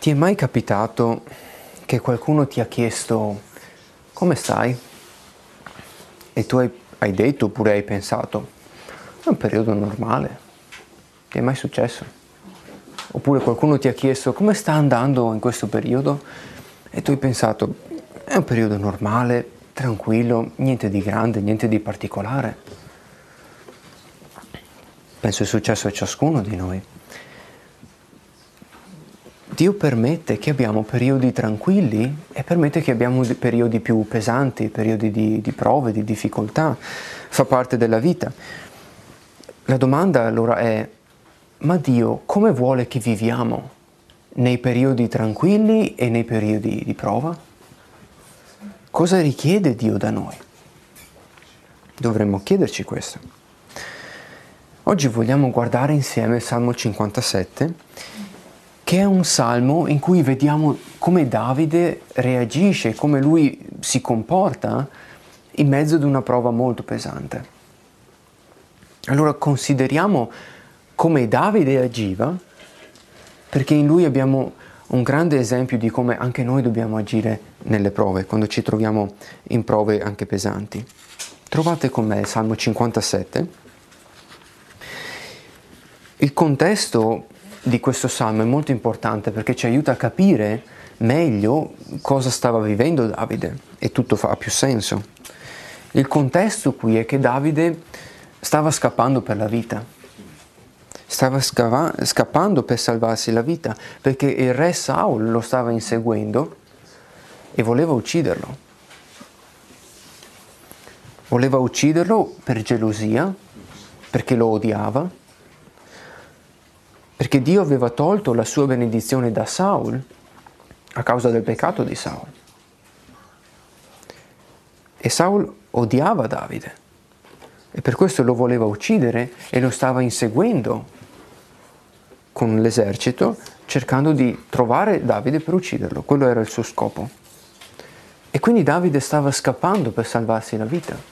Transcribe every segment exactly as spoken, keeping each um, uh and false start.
Ti è mai capitato che qualcuno ti ha chiesto come stai? E tu hai, hai detto oppure hai pensato, è un periodo normale. Ti è mai successo? Oppure qualcuno ti ha chiesto come sta andando in questo periodo? E tu hai pensato, è un periodo normale, tranquillo, niente di grande, niente di particolare. Penso è successo a ciascuno di noi. Dio permette che abbiamo periodi tranquilli e permette che abbiamo periodi più pesanti, periodi di, di prove, di difficoltà. Fa parte della vita. La domanda allora è, ma Dio come vuole che viviamo nei periodi tranquilli e nei periodi di prova? Cosa richiede Dio da noi? Dovremmo chiederci questo. Oggi vogliamo guardare insieme il Salmo cinquantasette, che è un salmo in cui vediamo come Davide reagisce, come lui si comporta in mezzo ad una prova molto pesante. Allora consideriamo come Davide agiva, perché in lui abbiamo un grande esempio di come anche noi dobbiamo agire nelle prove, quando ci troviamo in prove anche pesanti. Trovate con me il Salmo cinquantasette. Il contesto di questo salmo è molto importante perché ci aiuta a capire meglio cosa stava vivendo Davide e tutto fa più senso. Il contesto qui è che Davide stava scappando per la vita, stava scava- scappando per salvarsi la vita perché il re Saul lo stava inseguendo e voleva ucciderlo. Voleva ucciderlo per gelosia, perché lo odiava, perché Dio aveva tolto la sua benedizione da Saul a causa del peccato di Saul. E Saul odiava Davide e per questo lo voleva uccidere e lo stava inseguendo con l'esercito cercando di trovare Davide per ucciderlo. Quello era il suo scopo. E quindi Davide stava scappando per salvarsi la vita.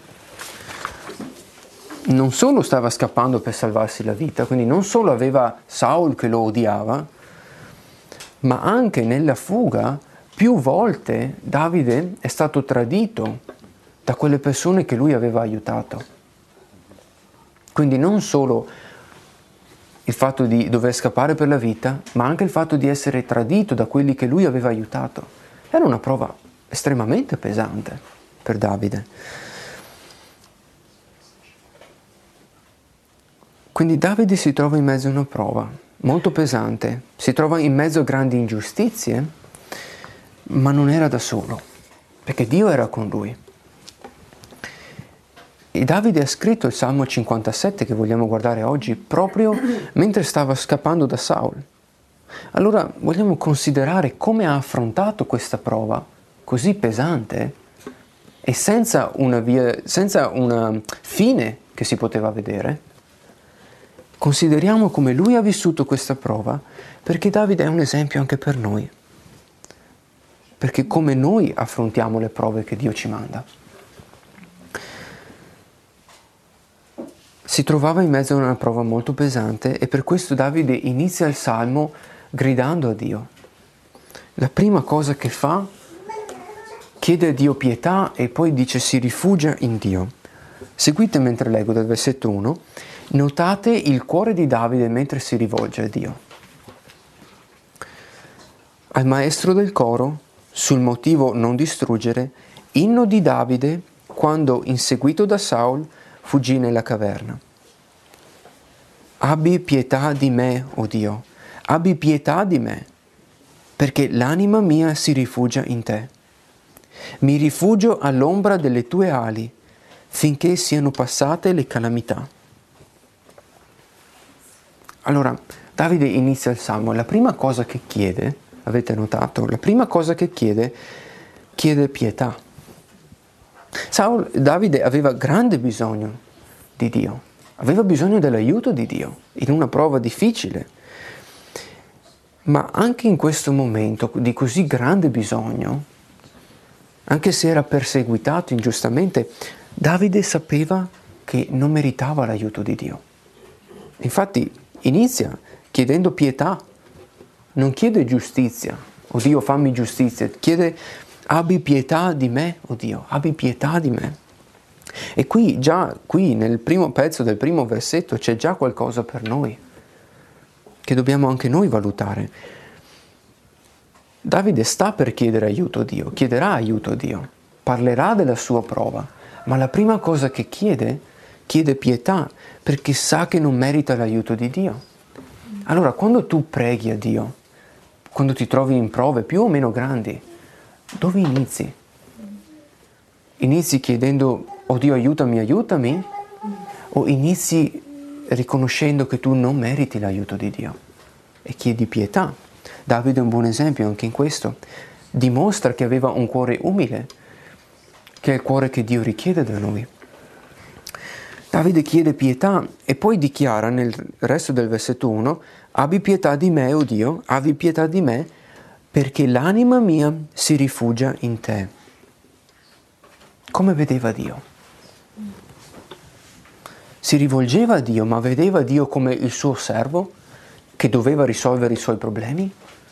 Non solo stava scappando per salvarsi la vita, quindi non solo aveva Saul che lo odiava, ma anche nella fuga più volte Davide è stato tradito da quelle persone che lui aveva aiutato. Quindi non solo il fatto di dover scappare per la vita, ma anche il fatto di essere tradito da quelli che lui aveva aiutato. Era una prova estremamente pesante per Davide. Quindi Davide si trova in mezzo a una prova molto pesante, si trova in mezzo a grandi ingiustizie, ma non era da solo, perché Dio era con lui. E Davide ha scritto il Salmo cinquantasette che vogliamo guardare oggi proprio mentre stava scappando da Saul. Allora vogliamo considerare come ha affrontato questa prova così pesante e senza una via, senza una fine che si poteva vedere. Consideriamo come lui ha vissuto questa prova, perché Davide è un esempio anche per noi. Perché come noi affrontiamo le prove che Dio ci manda. Si trovava in mezzo a una prova molto pesante e per questo Davide inizia il Salmo gridando a Dio. La prima cosa che fa, chiede a Dio pietà e poi dice si rifugia in Dio. Seguite mentre leggo dal versetto uno. Notate il cuore di Davide mentre si rivolge a Dio. Al maestro del coro, sul motivo non distruggere, inno di Davide quando, inseguito da Saul, fuggì nella caverna. Abbi pietà di me, o Dio, abbi pietà di me, perché l'anima mia si rifugia in te. Mi rifugio all'ombra delle tue ali, finché siano passate le calamità. Allora, Davide inizia il Salmo, la prima cosa che chiede, avete notato, la prima cosa che chiede, chiede pietà. Saul, Davide aveva grande bisogno di Dio, aveva bisogno dell'aiuto di Dio in una prova difficile. Ma anche in questo momento di così grande bisogno, anche se era perseguitato ingiustamente, Davide sapeva che non meritava l'aiuto di Dio. Infatti, inizia chiedendo pietà, non chiede giustizia, o Dio fammi giustizia, chiede abbi pietà di me, o Dio, abbi pietà di me. E qui, già qui nel primo pezzo del primo versetto c'è già qualcosa per noi, che dobbiamo anche noi valutare. Davide sta per chiedere aiuto a Dio, chiederà aiuto a Dio, parlerà della sua prova, ma la prima cosa che chiede, chiede pietà, perché sa che non merita l'aiuto di Dio. Allora, quando tu preghi a Dio, quando ti trovi in prove più o meno grandi, dove inizi? Inizi chiedendo, oh Dio aiutami, aiutami? O inizi riconoscendo che tu non meriti l'aiuto di Dio e chiedi pietà? Davide è un buon esempio anche in questo. Dimostra che aveva un cuore umile, che è il cuore che Dio richiede da noi. Davide chiede pietà e poi dichiara nel resto del versetto uno, abbi pietà di me, o Dio, abbi pietà di me, perché l'anima mia si rifugia in te. Come vedeva Dio? Si rivolgeva a Dio, ma vedeva Dio come il suo servo che doveva risolvere i suoi problemi?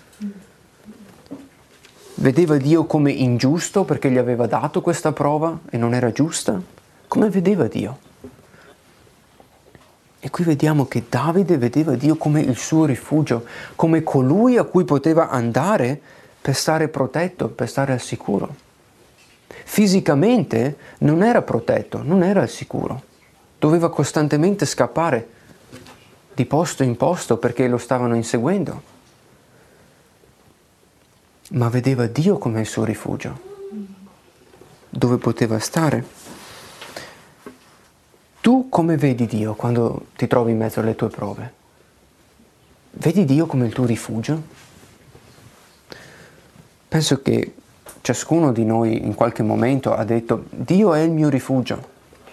Vedeva Dio come ingiusto perché gli aveva dato questa prova e non era giusta? Come vedeva Dio? E qui vediamo che Davide vedeva Dio come il suo rifugio, come colui a cui poteva andare per stare protetto, per stare al sicuro. Fisicamente non era protetto, non era al sicuro. Doveva costantemente scappare di posto in posto perché lo stavano inseguendo. Ma vedeva Dio come il suo rifugio, dove poteva stare. Tu come vedi Dio quando ti trovi in mezzo alle tue prove? Vedi Dio come il tuo rifugio? Penso che ciascuno di noi in qualche momento ha detto Dio è il mio rifugio.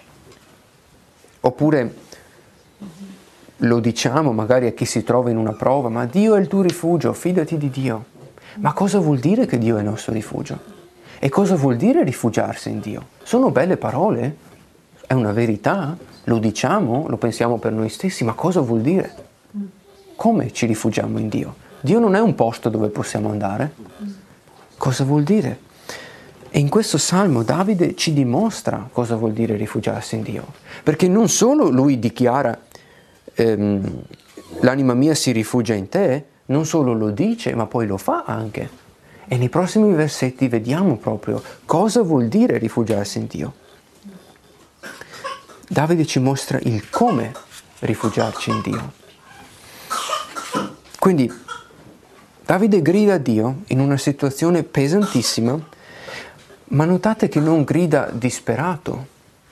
Oppure lo diciamo magari a chi si trova in una prova, ma Dio è il tuo rifugio, fidati di Dio. Ma cosa vuol dire che Dio è il nostro rifugio? E cosa vuol dire rifugiarsi in Dio? Sono belle parole? È una verità? Lo diciamo? Lo pensiamo per noi stessi? Ma cosa vuol dire? Come ci rifugiamo in Dio? Dio non è un posto dove possiamo andare? Cosa vuol dire? E in questo salmo Davide ci dimostra cosa vuol dire rifugiarsi in Dio. Perché non solo lui dichiara ehm, l'anima mia si rifugia in te, non solo lo dice, ma poi lo fa anche. E nei prossimi versetti vediamo proprio cosa vuol dire rifugiarsi in Dio. Davide ci mostra il come rifugiarci in Dio. Quindi Davide grida a Dio in una situazione pesantissima, ma notate che non grida disperato.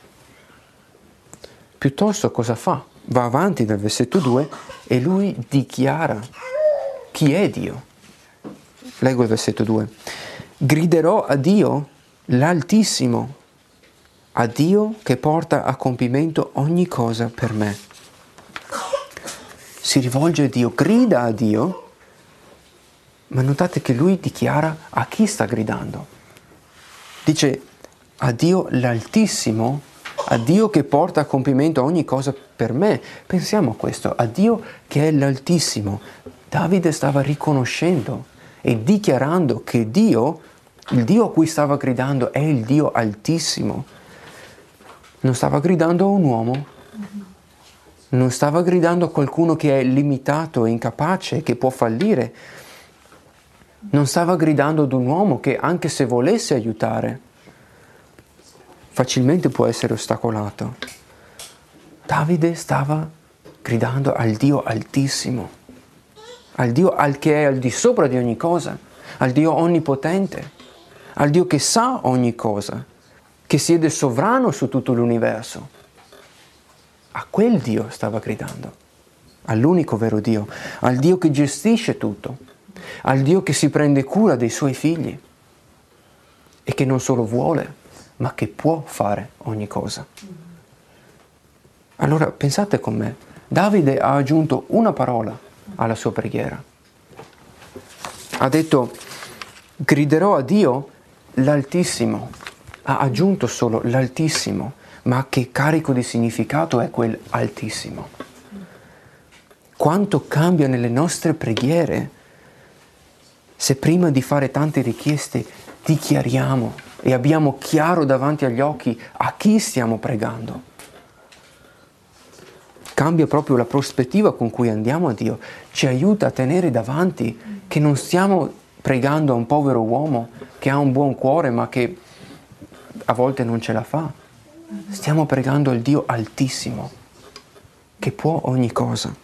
Piuttosto cosa fa? Va avanti dal versetto due e lui dichiara chi è Dio. Leggo il versetto due. Griderò a Dio l'Altissimo, a Dio che porta a compimento ogni cosa per me. Si rivolge a Dio, grida a Dio, ma notate che lui dichiara a chi sta gridando. Dice a Dio l'Altissimo, a Dio che porta a compimento ogni cosa per me. Pensiamo a questo, a Dio che è l'Altissimo. Davide stava riconoscendo e dichiarando che Dio, il Dio a cui stava gridando, è il Dio Altissimo. Non stava gridando a un uomo, non stava gridando a qualcuno che è limitato, incapace, che può fallire. Non stava gridando ad un uomo che, anche se volesse aiutare, facilmente può essere ostacolato. Davide stava gridando al Dio Altissimo, al Dio al che è al di sopra di ogni cosa, al Dio onnipotente, al Dio che sa ogni cosa, che siede sovrano su tutto l'universo. A quel Dio stava gridando, all'unico vero Dio, al Dio che gestisce tutto, al Dio che si prende cura dei suoi figli e che non solo vuole, ma che può fare ogni cosa. Allora pensate con me, Davide ha aggiunto una parola alla sua preghiera. Ha detto, griderò a Dio l'Altissimo. Ha aggiunto solo l'Altissimo, ma che carico di significato è quel Altissimo? Quanto cambia nelle nostre preghiere Se prima di fare tante richieste dichiariamo e abbiamo chiaro davanti agli occhi a chi stiamo pregando, cambia proprio la prospettiva con cui andiamo a Dio, ci aiuta a tenere davanti che non stiamo pregando a un povero uomo che ha un buon cuore ma che a volte non ce la fa. Stiamo pregando al Dio Altissimo, che può ogni cosa.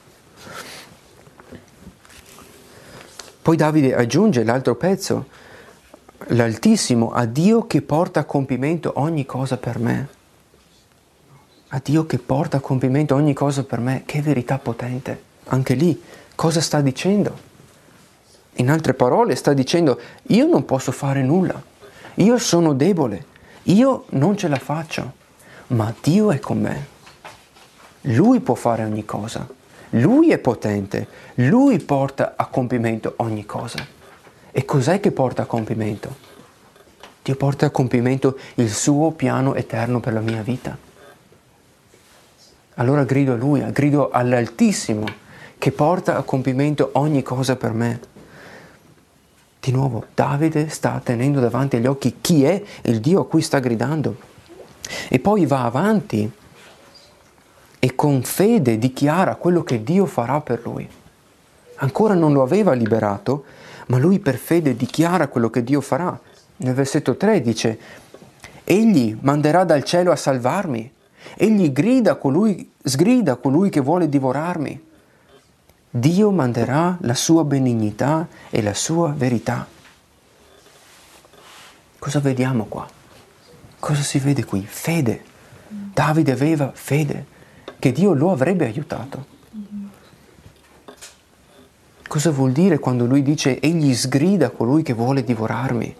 Poi Davide aggiunge l'altro pezzo, l'Altissimo, a Dio che porta a compimento ogni cosa per me. A Dio che porta a compimento ogni cosa per me, che verità potente. Anche lì, cosa sta dicendo? In altre parole, sta dicendo, io non posso fare nulla, io sono debole, io non ce la faccio, ma Dio è con me. Lui può fare ogni cosa, Lui è potente, Lui porta a compimento ogni cosa. E cos'è che porta a compimento? Dio porta a compimento il suo piano eterno per la mia vita. Allora grido a Lui, grido all'Altissimo che porta a compimento ogni cosa per me. Di nuovo, Davide sta tenendo davanti agli occhi chi è il Dio a cui sta gridando. E poi va avanti e con fede dichiara quello che Dio farà per lui. Ancora non lo aveva liberato, ma lui per fede dichiara quello che Dio farà. Nel versetto tre dice, Egli manderà dal cielo a salvarmi. Egli grida a colui, sgrida a colui che vuole divorarmi. Dio manderà la sua benignità e la sua verità. Cosa vediamo qua? Cosa si vede qui? Fede. Davide aveva fede che Dio lo avrebbe aiutato. Cosa vuol dire quando lui dice egli sgrida a colui che vuole divorarmi?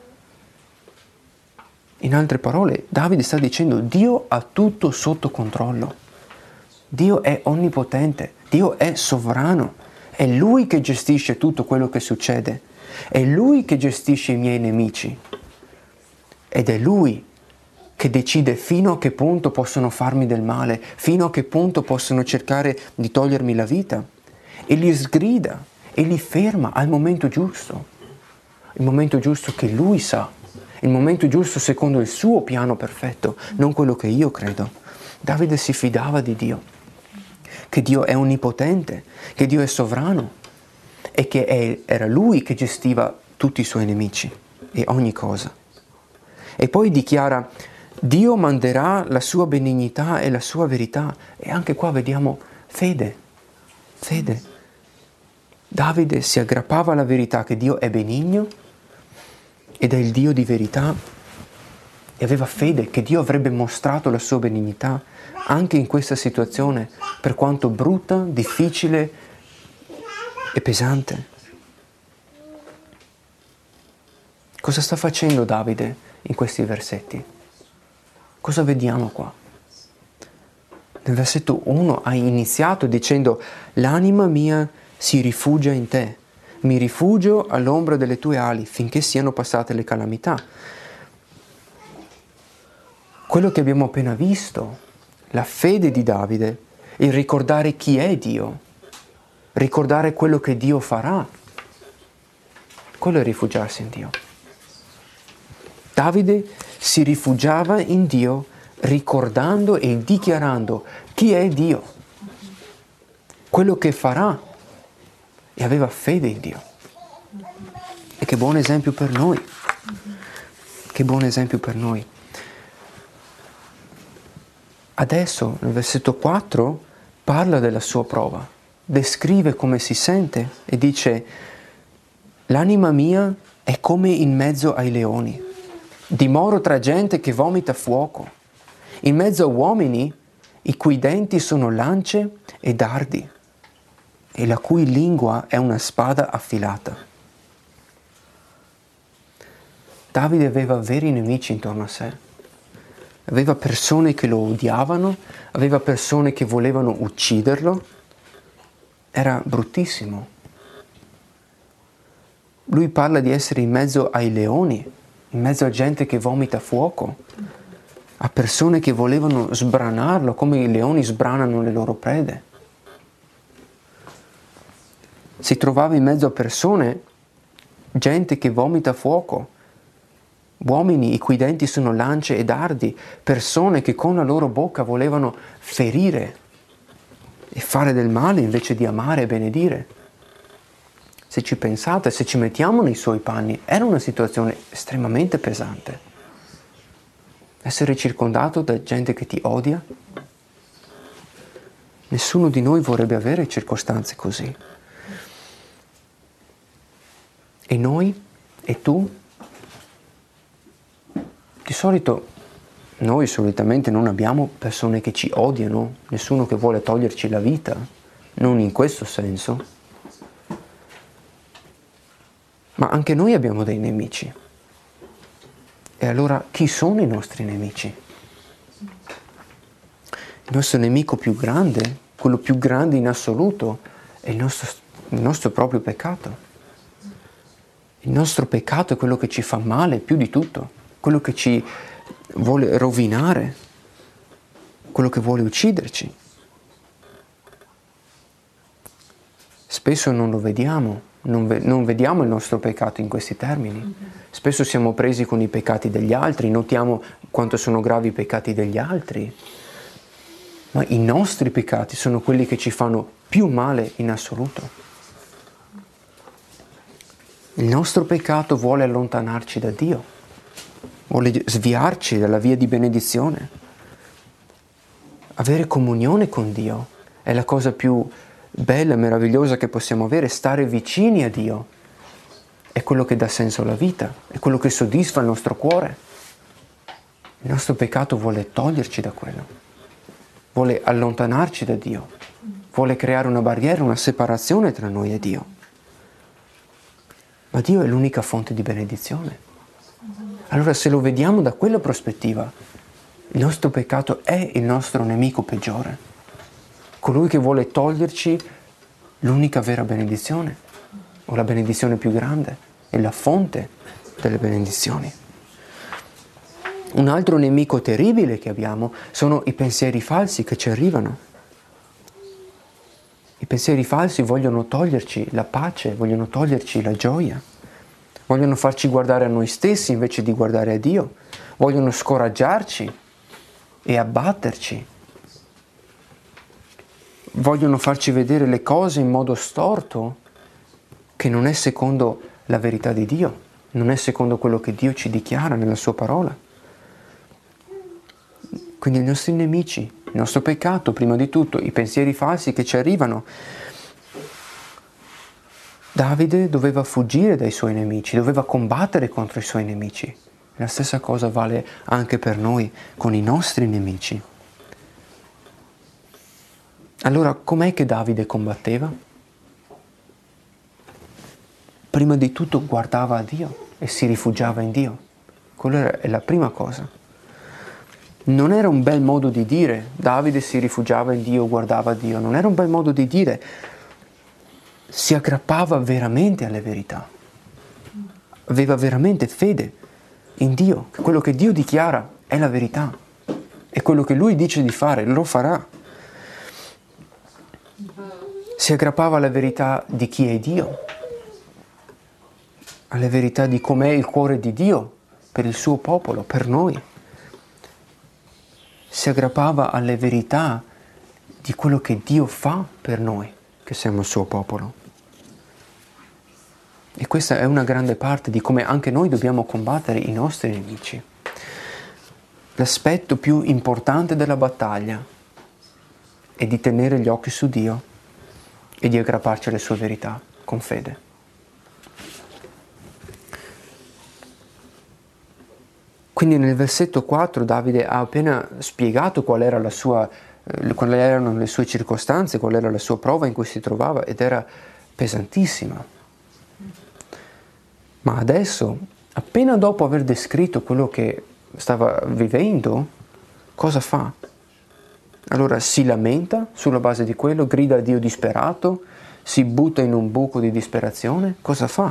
In altre parole, Davide sta dicendo Dio ha tutto sotto controllo. Dio è onnipotente, Dio è sovrano. È Lui che gestisce tutto quello che succede. È Lui che gestisce i miei nemici. Ed è Lui che decide fino a che punto possono farmi del male, fino a che punto possono cercare di togliermi la vita. E li sgrida e li ferma al momento giusto. Il momento giusto che Lui sa. Il momento giusto secondo il suo piano perfetto, non quello che io credo. Davide si fidava di Dio, che Dio è onnipotente, che Dio è sovrano e che è, era Lui che gestiva tutti i suoi nemici e ogni cosa. E poi dichiara, Dio manderà la sua benignità e la sua verità. E anche qua vediamo fede, fede. Davide si aggrappava alla verità che Dio è benigno ed è il Dio di verità e aveva fede che Dio avrebbe mostrato la sua benignità anche in questa situazione, per quanto brutta, difficile e pesante. Cosa sta facendo Davide in questi versetti? Cosa vediamo qua? Nel versetto uno ha iniziato dicendo l'anima mia si rifugia in te. Mi rifugio all'ombra delle tue ali finché siano passate le calamità. Quello che abbiamo appena visto, la fede di Davide, il ricordare chi è Dio, ricordare quello che Dio farà, quello è rifugiarsi in Dio. Davide si rifugiava in Dio ricordando e dichiarando chi è Dio, quello che farà, e aveva fede in Dio. E che buon esempio per noi. Che buon esempio per noi. Adesso, nel versetto quattro, parla della sua prova. Descrive come si sente e dice l'anima mia è come in mezzo ai leoni. Dimoro tra gente che vomita fuoco. In mezzo a uomini i cui denti sono lance e dardi, e la cui lingua è una spada affilata. Davide aveva veri nemici intorno a sé. Aveva persone che lo odiavano, aveva persone che volevano ucciderlo. Era bruttissimo. Lui parla di essere in mezzo ai leoni, in mezzo a gente che vomita fuoco, a persone che volevano sbranarlo come i leoni sbranano le loro prede. Si trovava in mezzo a persone gente che vomita fuoco, uomini i cui denti sono lance e dardi, persone che con la loro bocca volevano ferire e fare del male invece di amare e benedire. Se ci pensate, se ci mettiamo nei suoi panni, era una situazione estremamente pesante. Essere circondato da gente che ti odia. Nessuno di noi vorrebbe avere circostanze così. E noi? E tu? Di solito, noi solitamente non abbiamo persone che ci odiano, nessuno che vuole toglierci la vita, non in questo senso. Ma anche noi abbiamo dei nemici. E allora chi sono i nostri nemici? Il nostro nemico più grande, quello più grande in assoluto, è il nostro, il nostro proprio peccato. Il nostro peccato è quello che ci fa male più di tutto, quello che ci vuole rovinare, quello che vuole ucciderci. Spesso non lo vediamo, non, ve- non vediamo il nostro peccato in questi termini. Spesso siamo presi con i peccati degli altri, notiamo quanto sono gravi i peccati degli altri, ma i nostri peccati sono quelli che ci fanno più male in assoluto. Il nostro peccato vuole allontanarci da Dio, vuole sviarci dalla via di benedizione. Avere comunione con Dio è la cosa più bella e meravigliosa che possiamo avere. Stare vicini a Dio è quello che dà senso alla vita, è quello che soddisfa il nostro cuore. Il nostro peccato vuole toglierci da quello, vuole allontanarci da Dio, vuole creare una barriera, una separazione tra noi e Dio. Ma Dio è l'unica fonte di benedizione. Allora se lo vediamo da quella prospettiva, il nostro peccato è il nostro nemico peggiore, colui che vuole toglierci l'unica vera benedizione, o la benedizione più grande, è la fonte delle benedizioni. Un altro nemico terribile che abbiamo sono i pensieri falsi che ci arrivano. I pensieri falsi vogliono toglierci la pace, vogliono toglierci la gioia, vogliono farci guardare a noi stessi invece di guardare a Dio, vogliono scoraggiarci e abbatterci, vogliono farci vedere le cose in modo storto che non è secondo la verità di Dio, non è secondo quello che Dio ci dichiara nella sua parola. Quindi i nostri nemici, il nostro peccato, prima di tutto, i pensieri falsi che ci arrivano. Davide doveva fuggire dai suoi nemici, doveva combattere contro i suoi nemici. La stessa cosa vale anche per noi con i nostri nemici. Allora, com'è che Davide combatteva? Prima di tutto guardava a Dio e si rifugiava in Dio. Quella è la prima cosa. Non era un bel modo di dire, Davide si rifugiava in Dio, guardava a Dio, non era un bel modo di dire, si aggrappava veramente alle verità, aveva veramente fede in Dio, che quello che Dio dichiara è la verità e quello che Lui dice di fare lo farà. Si aggrappava alla verità di chi è Dio, alle verità di com'è il cuore di Dio per il suo popolo, per noi. Si aggrappava alle verità di quello che Dio fa per noi, che siamo il suo popolo. E questa è una grande parte di come anche noi dobbiamo combattere i nostri nemici. L'aspetto più importante della battaglia è di tenere gli occhi su Dio e di aggrapparci alle sue verità con fede. Quindi nel versetto quattro Davide ha appena spiegato qual era la sua, eh, quali erano le sue circostanze, qual era la sua prova in cui si trovava, ed era pesantissima. Ma adesso, appena dopo aver descritto quello che stava vivendo, cosa fa? Allora si lamenta sulla base di quello, grida a Dio disperato, si butta in un buco di disperazione. Cosa fa?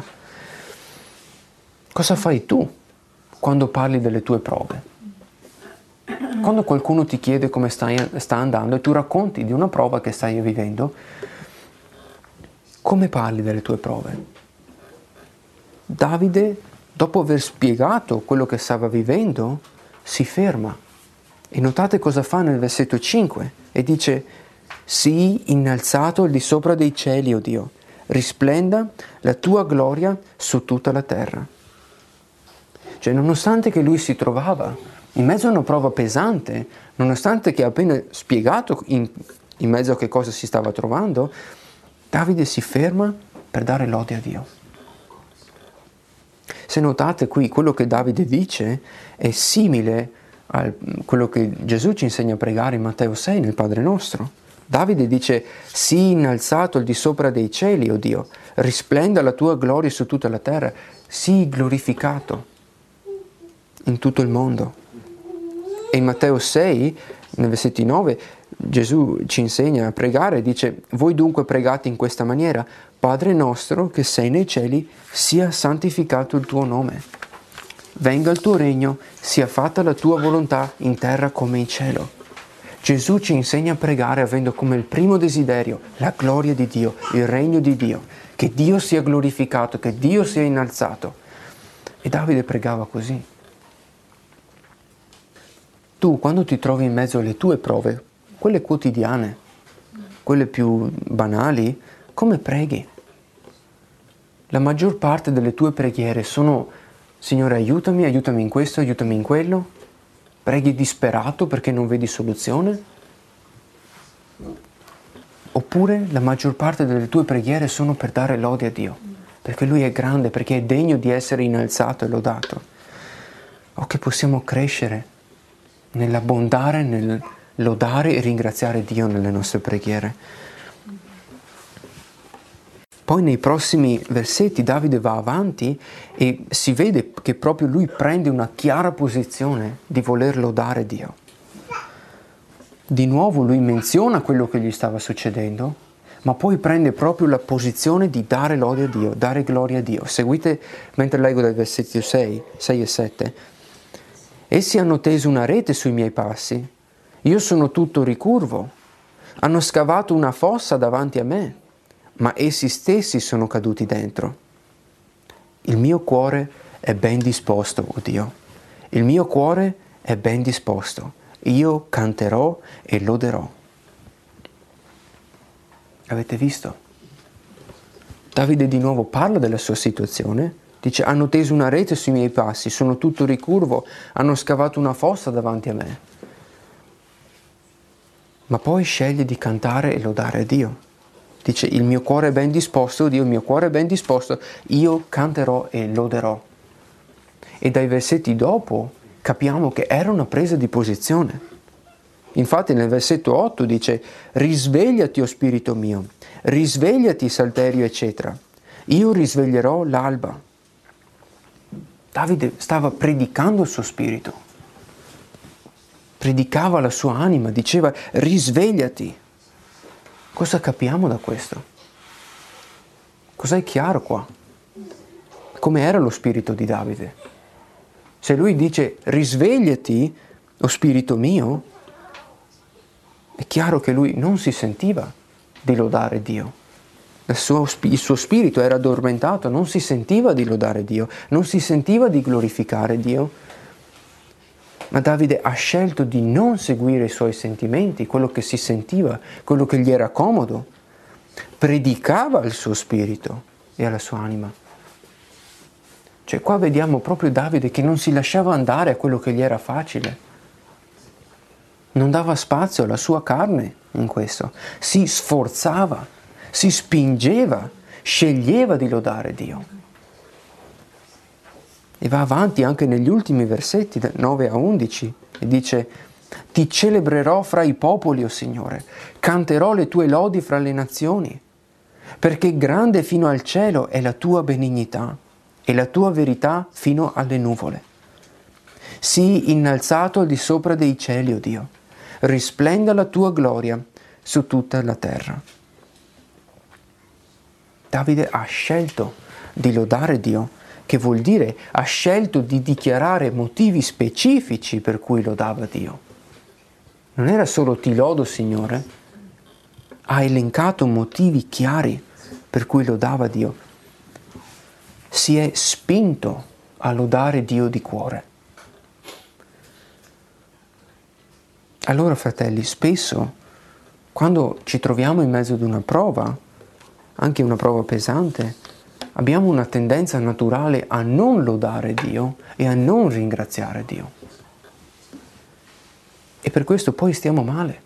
Cosa fai tu quando parli delle tue prove? Quando qualcuno ti chiede come stai, sta andando e tu racconti di una prova che stai vivendo, come parli delle tue prove? Davide, dopo aver spiegato quello che stava vivendo, si ferma. E notate cosa fa nel versetto cinque, e dice: sii innalzato al di sopra dei cieli, o Dio, risplenda la tua gloria su tutta la terra. Cioè, nonostante che lui si trovava in mezzo a una prova pesante, nonostante che ha appena spiegato in, in mezzo a che cosa si stava trovando, Davide si ferma per dare lode a Dio. Se notate qui, quello che Davide dice è simile a quello che Gesù ci insegna a pregare in Matteo sei nel Padre Nostro. Davide dice: sii innalzato al di sopra dei cieli, o Dio, risplenda la tua gloria su tutta la terra, sii glorificato in tutto il mondo. E in Matteo sei, nel versetto nove, Gesù ci insegna a pregare, dice: voi dunque pregate in questa maniera: Padre nostro che sei nei cieli, sia santificato il tuo nome. Venga il tuo regno, sia fatta la tua volontà in terra come in cielo. Gesù ci insegna a pregare avendo come il primo desiderio la gloria di Dio, il regno di Dio, che Dio sia glorificato, che Dio sia innalzato. E Davide pregava così. Tu, quando ti trovi in mezzo alle tue prove, quelle quotidiane, quelle più banali, come preghi? La maggior parte delle tue preghiere sono: Signore, aiutami, aiutami in questo, aiutami in quello. Preghi disperato perché non vedi soluzione? Oppure la maggior parte delle tue preghiere sono per dare lode a Dio, perché Lui è grande, perché è degno di essere innalzato e lodato. O che possiamo crescere nell'abbondare, nel lodare e ringraziare Dio nelle nostre preghiere. Poi nei prossimi versetti Davide va avanti e si vede che proprio lui prende una chiara posizione di voler lodare Dio. Di nuovo lui menziona quello che gli stava succedendo, ma poi prende proprio la posizione di dare lode a Dio, dare gloria a Dio. Seguite mentre leggo dai versetti sei, sei e sette. Essi hanno teso una rete sui miei passi, io sono tutto ricurvo, hanno scavato una fossa davanti a me, ma essi stessi sono caduti dentro. Il mio cuore è ben disposto, o Dio, il mio cuore è ben disposto, io canterò e loderò. Avete visto? Davide di nuovo parla della sua situazione, dice: hanno teso una rete sui miei passi, sono tutto ricurvo, hanno scavato una fossa davanti a me. Ma poi sceglie di cantare e lodare a Dio. Dice: il mio cuore è ben disposto, Dio, il mio cuore è ben disposto, io canterò e loderò. E dai versetti dopo capiamo che era una presa di posizione. Infatti nel versetto otto dice: risvegliati, o spirito mio, risvegliati, salterio, eccetera. Io risveglierò l'alba. Davide stava predicando il suo spirito. Predicava la sua anima, diceva: risvegliati. Cosa capiamo da questo? Cos'è chiaro qua? Come era lo spirito di Davide? Se lui dice: risvegliati, o spirito mio, è chiaro che lui non si sentiva di lodare Dio. Il suo, il suo spirito era addormentato, non si sentiva di lodare Dio, non si sentiva di glorificare Dio. Ma Davide ha scelto di non seguire i suoi sentimenti, quello che si sentiva, quello che gli era comodo. Predicava al suo spirito e alla sua anima. Cioè qua vediamo proprio Davide che non si lasciava andare a quello che gli era facile. Non dava spazio alla sua carne in questo. Si sforzava, si spingeva, sceglieva di lodare Dio. E va avanti anche negli ultimi versetti, da nove a undici, e dice: ti celebrerò fra i popoli, o Signore, canterò le tue lodi fra le nazioni, perché grande fino al cielo è la tua benignità e la tua verità fino alle nuvole. Sii innalzato al di sopra dei cieli, o Dio, risplenda la tua gloria su tutta la terra. Davide ha scelto di lodare Dio, che vuol dire ha scelto di dichiarare motivi specifici per cui lodava Dio. Non era solo ti lodo, Signore, ha elencato motivi chiari per cui lodava Dio. si è spinto a lodare Dio di cuore. Allora, fratelli, spesso quando ci troviamo in mezzo ad una prova, anche una prova pesante, abbiamo una tendenza naturale a non lodare Dio e a non ringraziare Dio. E per questo poi stiamo male.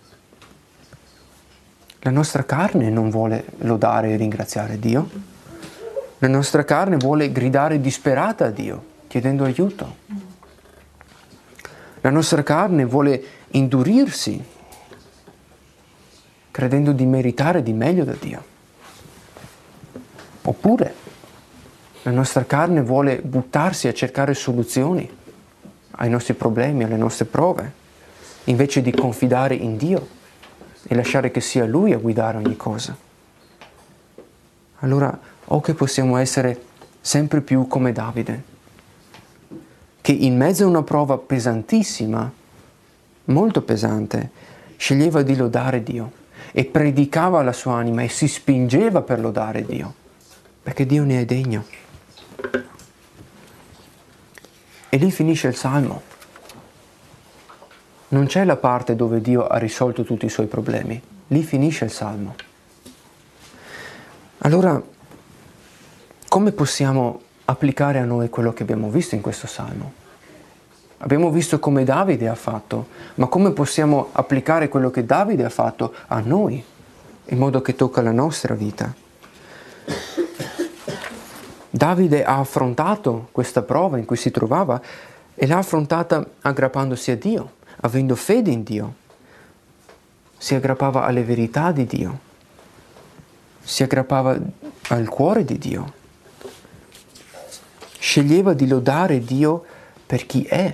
La nostra carne non vuole lodare e ringraziare Dio. La nostra carne vuole gridare disperata a Dio, chiedendo aiuto. La nostra carne vuole indurirsi, credendo di meritare di meglio da Dio. Oppure la nostra carne vuole buttarsi a cercare soluzioni ai nostri problemi, alle nostre prove, invece di confidare in Dio e lasciare che sia Lui a guidare ogni cosa. Allora, o che possiamo essere sempre più come Davide, che in mezzo a una prova pesantissima, molto pesante, sceglieva di lodare Dio e predicava la sua anima e si spingeva per lodare Dio, perché Dio ne è degno. E lì finisce il Salmo. Non c'è la parte dove Dio ha risolto tutti i suoi problemi, lì finisce il Salmo. Allora, come possiamo applicare a noi quello che abbiamo visto in questo Salmo? Abbiamo visto come Davide ha fatto, ma come possiamo applicare quello che Davide ha fatto a noi, in modo che tocca la nostra vita? Davide ha affrontato questa prova in cui si trovava e l'ha affrontata aggrappandosi a Dio, avendo fede in Dio. Si aggrappava alle verità di Dio, si aggrappava al cuore di Dio, sceglieva di lodare Dio per chi è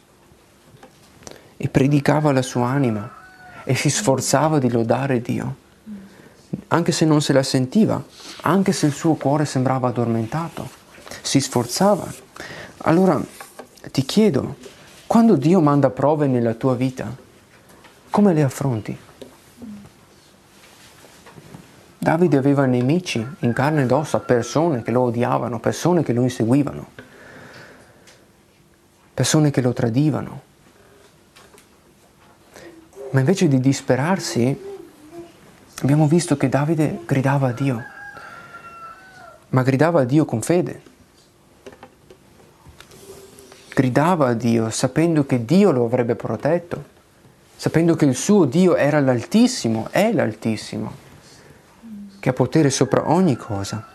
e predicava la sua anima e si sforzava di lodare Dio, anche se non se la sentiva, anche se il suo cuore sembrava addormentato, si sforzava. Allora ti chiedo, quando Dio manda prove nella tua vita, come le affronti? Davide aveva nemici in carne ed ossa, persone che lo odiavano, persone che lo inseguivano, persone che lo tradivano. Ma invece di disperarsi, abbiamo visto che Davide gridava a Dio, ma gridava a Dio con fede. Gridava a Dio sapendo che Dio lo avrebbe protetto, sapendo che il suo Dio era l'Altissimo, è l'Altissimo, che ha potere sopra ogni cosa.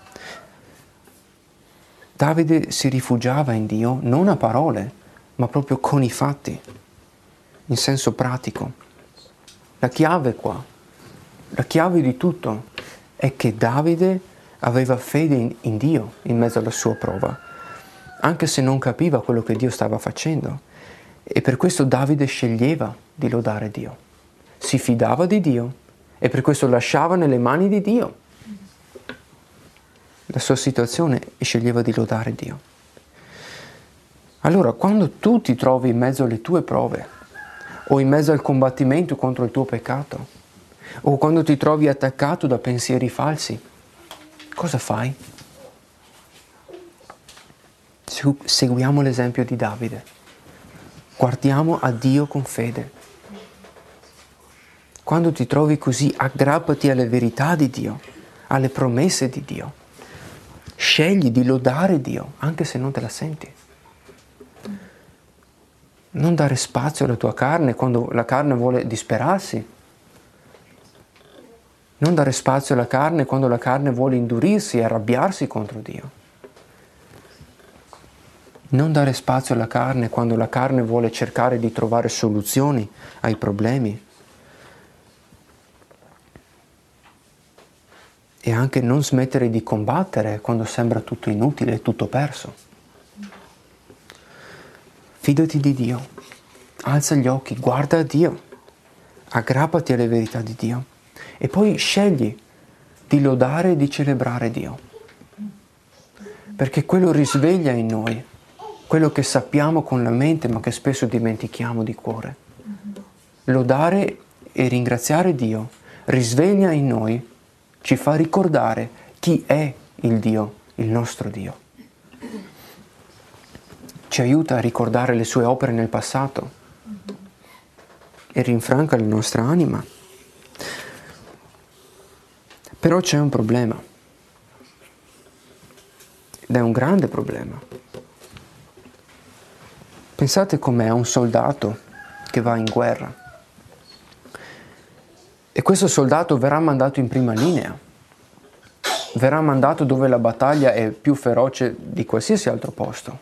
Davide si rifugiava in Dio non a parole, ma proprio con i fatti, in senso pratico. La chiave qua, la chiave di tutto, è che Davide aveva fede in, in Dio in mezzo alla sua prova, anche se non capiva quello che Dio stava facendo. E per questo Davide sceglieva di lodare Dio, si fidava di Dio e per questo lasciava nelle mani di Dio la sua situazione e sceglieva di lodare Dio. Allora, quando tu ti trovi in mezzo alle tue prove, o in mezzo al combattimento contro il tuo peccato, o quando ti trovi attaccato da pensieri falsi, cosa fai? Seguiamo l'esempio di Davide. Guardiamo a Dio con fede. Quando ti trovi così, aggrappati alle verità di Dio, alle promesse di Dio. Scegli di lodare Dio, anche se non te la senti. Non dare spazio alla tua carne quando la carne vuole disperarsi. Non dare spazio alla carne quando la carne vuole indurirsi e arrabbiarsi contro Dio. Non dare spazio alla carne quando la carne vuole cercare di trovare soluzioni ai problemi. E anche non smettere di combattere quando sembra tutto inutile e tutto perso. Fidati di Dio, alza gli occhi, guarda a Dio, aggrappati alle verità di Dio e poi scegli di lodare e di celebrare Dio. Perché quello risveglia in noi quello che sappiamo con la mente ma che spesso dimentichiamo di cuore. Lodare e ringraziare Dio risveglia in noi, ci fa ricordare chi è il Dio, il nostro Dio. ci aiuta a ricordare le sue opere nel passato e rinfranca la nostra anima. Però c'è un problema, ed è un grande problema. Pensate com'è un soldato che va in guerra e questo soldato verrà mandato in prima linea, verrà mandato dove la battaglia è più feroce di qualsiasi altro posto.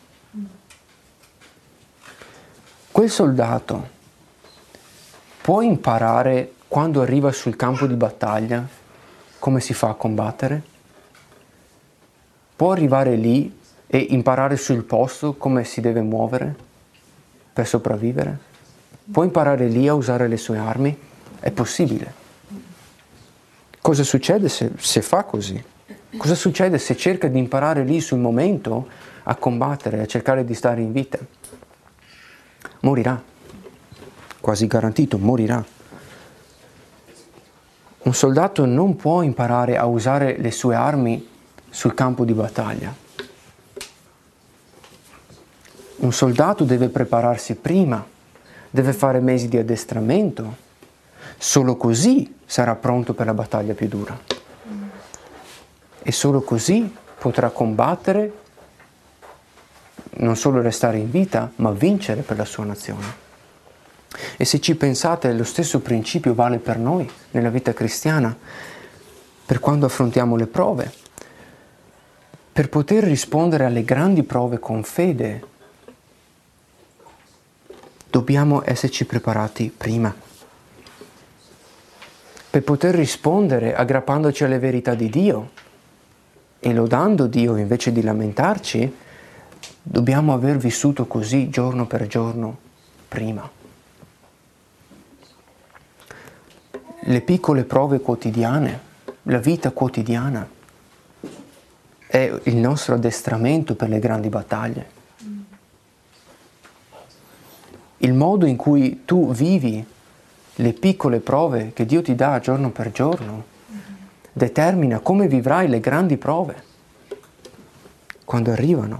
Quel soldato può imparare quando arriva sul campo di battaglia come si fa a combattere? Può arrivare lì e imparare sul posto come si deve muovere per sopravvivere? Può imparare lì a usare le sue armi? È possibile. Cosa succede se, se fa così? Cosa succede se cerca di imparare lì sul momento a combattere, a cercare di stare in vita? Morirà. Quasi garantito, morirà. Un soldato non può imparare a usare le sue armi sul campo di battaglia. Un soldato deve prepararsi prima, deve fare mesi di addestramento. Solo così sarà pronto per la battaglia più dura. E solo così potrà combattere, non solo restare in vita, ma vincere per la sua nazione. E se ci pensate, lo stesso principio vale per noi nella vita cristiana, per quando affrontiamo le prove. Per poter rispondere alle grandi prove con fede, dobbiamo esserci preparati prima. Per poter rispondere aggrappandoci alle verità di Dio e lodando Dio invece di lamentarci, dobbiamo aver vissuto così giorno per giorno prima. Le piccole prove quotidiane, la vita quotidiana, è il nostro addestramento per le grandi battaglie. Il modo in cui tu vivi le piccole prove che Dio ti dà giorno per giorno determina come vivrai le grandi prove quando arrivano.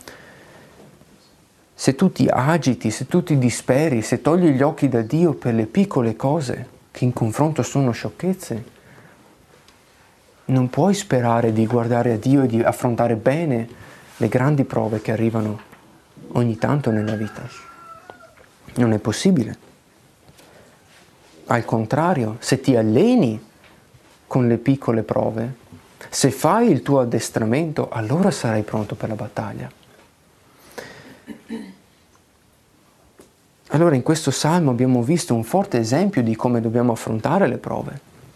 Se tu ti agiti, se tu ti disperi, se togli gli occhi da Dio per le piccole cose che in confronto sono sciocchezze, non puoi sperare di guardare a Dio e di affrontare bene le grandi prove che arrivano ogni tanto nella vita. Non è possibile. Al contrario, se ti alleni con le piccole prove, se fai il tuo addestramento, allora sarai pronto per la battaglia. Allora in questo salmo abbiamo visto un forte esempio di come dobbiamo affrontare le prove.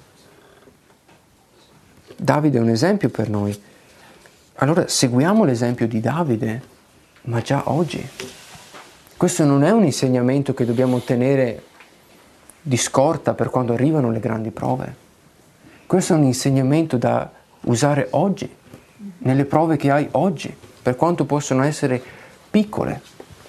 Davide è un esempio per noi. Allora seguiamo l'esempio di Davide, ma già oggi. Questo non è un insegnamento che dobbiamo tenere di scorta per quando arrivano le grandi prove. Questo è un insegnamento da usare oggi, nelle prove che hai oggi, per quanto possono essere piccole.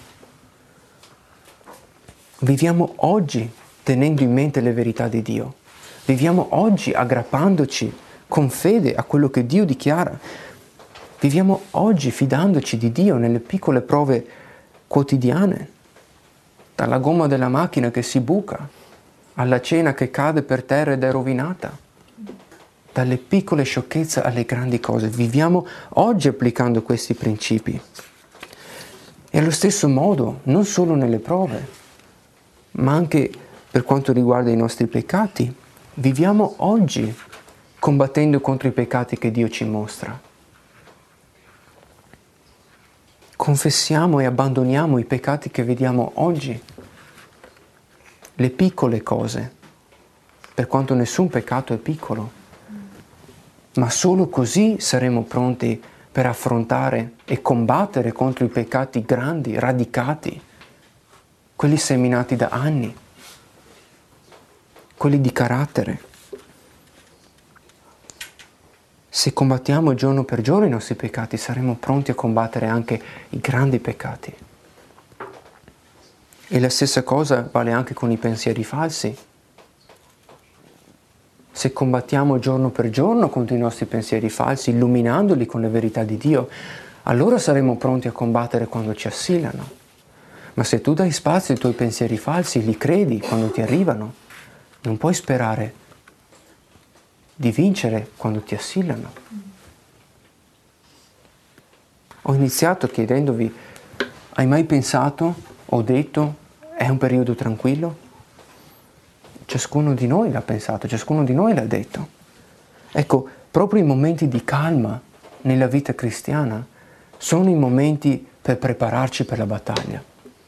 Viviamo oggi tenendo in mente le verità di Dio. Viviamo oggi aggrappandoci con fede a quello che Dio dichiara. Viviamo oggi fidandoci di Dio nelle piccole prove quotidiane, dalla gomma della macchina che si buca, alla cena che cade per terra ed è rovinata, dalle piccole sciocchezze alle grandi cose. Viviamo oggi applicando questi principi. E allo stesso modo, non solo nelle prove, ma anche per quanto riguarda i nostri peccati, viviamo oggi combattendo contro i peccati che Dio ci mostra. Confessiamo e abbandoniamo i peccati che vediamo oggi, le piccole cose, per quanto nessun peccato è piccolo, ma solo così saremo pronti per affrontare e combattere contro i peccati grandi, radicati, quelli seminati da anni, quelli di carattere. Se combattiamo giorno per giorno i nostri peccati, saremo pronti a combattere anche i grandi peccati. E la stessa cosa vale anche con i pensieri falsi. Se combattiamo giorno per giorno contro i nostri pensieri falsi, illuminandoli con le verità di Dio, allora saremo pronti a combattere quando ci assillano. Ma se tu dai spazio ai tuoi pensieri falsi, li credi quando ti arrivano, non puoi sperare di vincere quando ti assillano. Ho iniziato chiedendovi, hai mai pensato o detto, è un periodo tranquillo? Ciascuno di noi l'ha pensato, ciascuno di noi l'ha detto. Ecco, proprio i momenti di calma nella vita cristiana sono i momenti per prepararci per la battaglia.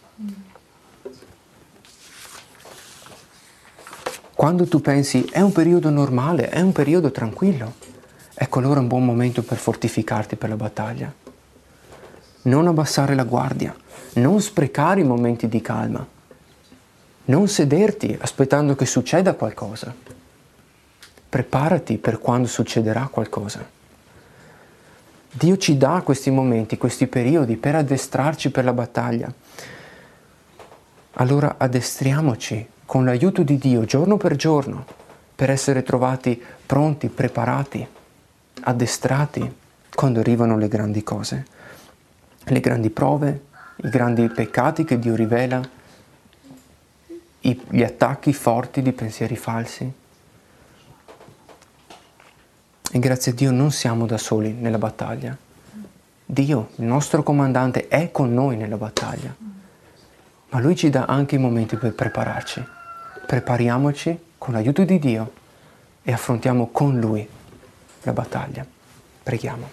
Quando tu pensi è un periodo normale, è un periodo tranquillo, ecco allora è un buon momento per fortificarti per la battaglia. Non abbassare la guardia, non sprecare i momenti di calma, non sederti aspettando che succeda qualcosa. Preparati per quando succederà qualcosa. Dio ci dà questi momenti, questi periodi per addestrarci per la battaglia. Allora addestriamoci con l'aiuto di Dio giorno per giorno per essere trovati pronti, preparati, addestrati quando arrivano le grandi cose, le grandi prove, i grandi peccati che Dio rivela, i, gli attacchi forti di pensieri falsi. E grazie a Dio non siamo da soli nella battaglia. Dio, il nostro comandante, è con noi nella battaglia. Ma Lui ci dà anche i momenti per prepararci. Prepariamoci con l'aiuto di Dio e affrontiamo con Lui la battaglia. Preghiamo.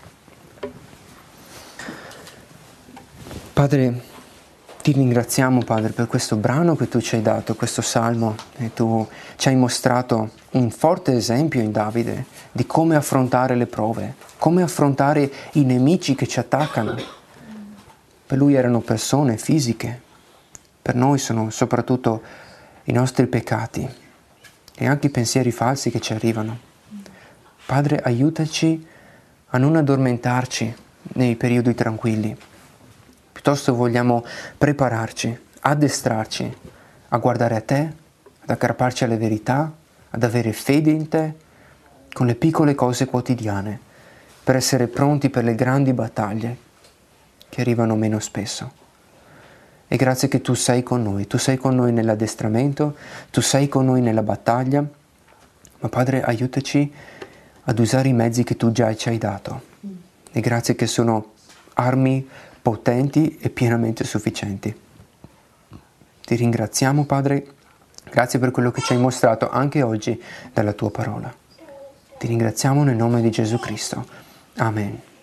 Padre, ti ringraziamo, Padre, per questo brano che Tu ci hai dato, questo salmo, e Tu ci hai mostrato un forte esempio in Davide di come affrontare le prove, come affrontare i nemici che ci attaccano. Per lui erano persone fisiche, per noi sono soprattutto i nostri peccati e anche i pensieri falsi che ci arrivano. Padre, aiutaci a non addormentarci nei periodi tranquilli. Piuttosto vogliamo prepararci, addestrarci a guardare a Te, ad aggrapparci alle verità, ad avere fede in Te, con le piccole cose quotidiane, per essere pronti per le grandi battaglie che arrivano meno spesso. E grazie che Tu sei con noi, Tu sei con noi nell'addestramento, Tu sei con noi nella battaglia, ma Padre aiutaci ad usare i mezzi che Tu già ci hai dato. E grazie che sono armi potenti e pienamente sufficienti. Ti ringraziamo, Padre, grazie per quello che ci hai mostrato anche oggi dalla Tua parola. Ti ringraziamo nel nome di Gesù Cristo. Amen.